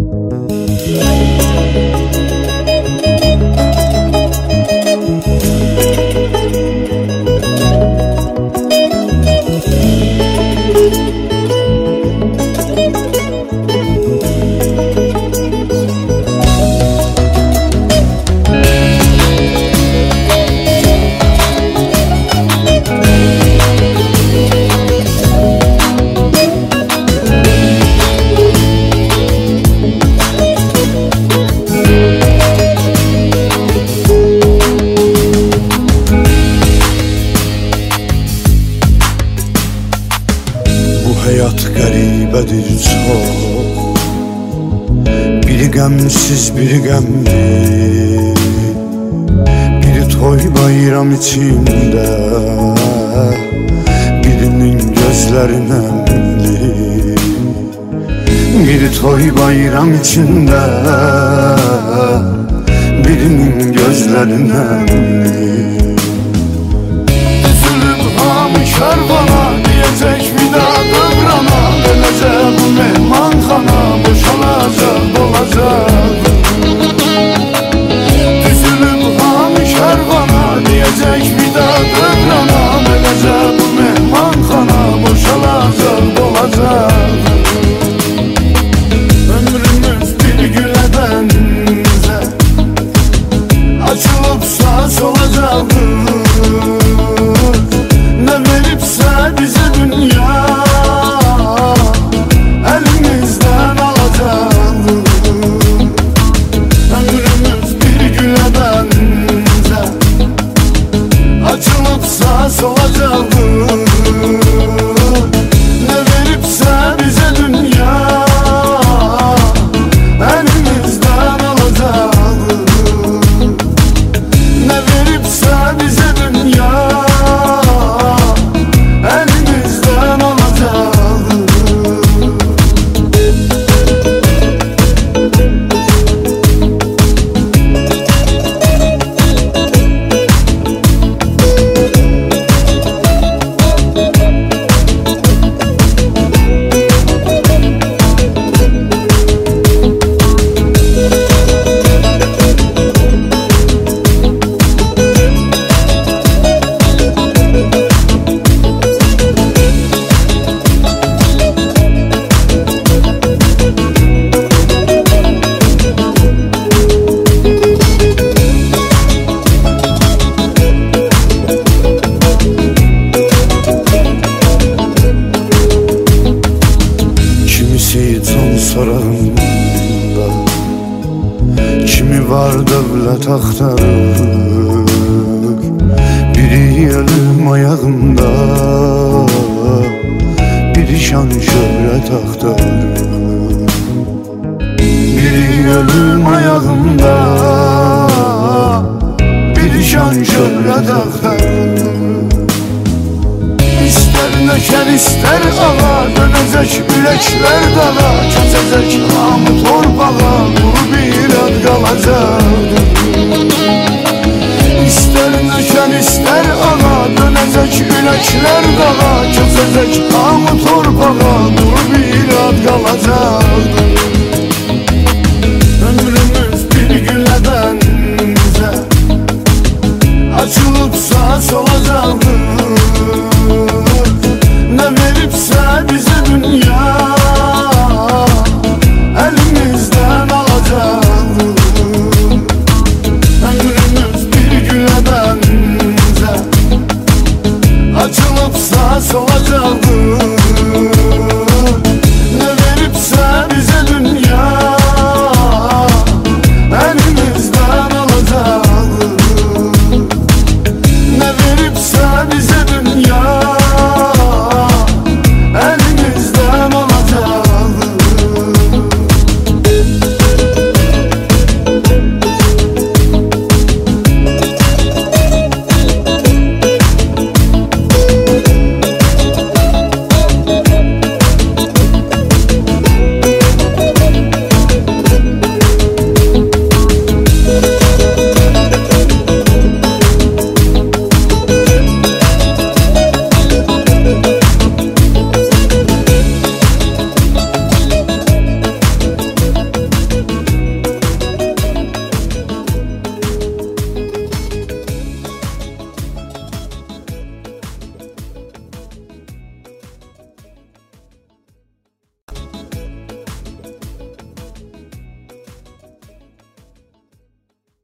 Hayat qəribədir çox, biri qəmsiz, biri qəmli, biri toy bayram içində, birinin gözləri nəmli, biri toy bayram içində, birinin gözləri nəmli. Üzülüb hamı karvana, diyecek vida qıvrana, beləcə bu mehmanxana boşalacaq, dolacaq. Üzülüb hamı karvana, diyecek vida qıvrana, beləcə bu mehmanxana boşalacaq, dolacaq. Ömrümüz bir gülə bənzə, açılıbsa solacaqdır. Ne veripse bize dünya, elimizden alacağız. Ömrümüz bir güle benzer, açılıpsa solacağız. Ne veripse bize dünya, elimizden alacağız. Ne veripse bize dünya, sorağında, kimi var dövlət axtarır, biri ölüm ayağında, biri şan şöhrət axtarır, biri ölüm ayağında, biri şan şöhrət axtarır. İster nöker ister ağa, dönecek ürəklər dağa, keçecek hamı torpağa, quru bir ad qalacaq. İster nöker ister ağa, dönecek ürəklər dağa, keçecek hamı torpağa, quru bir ad qalacaq.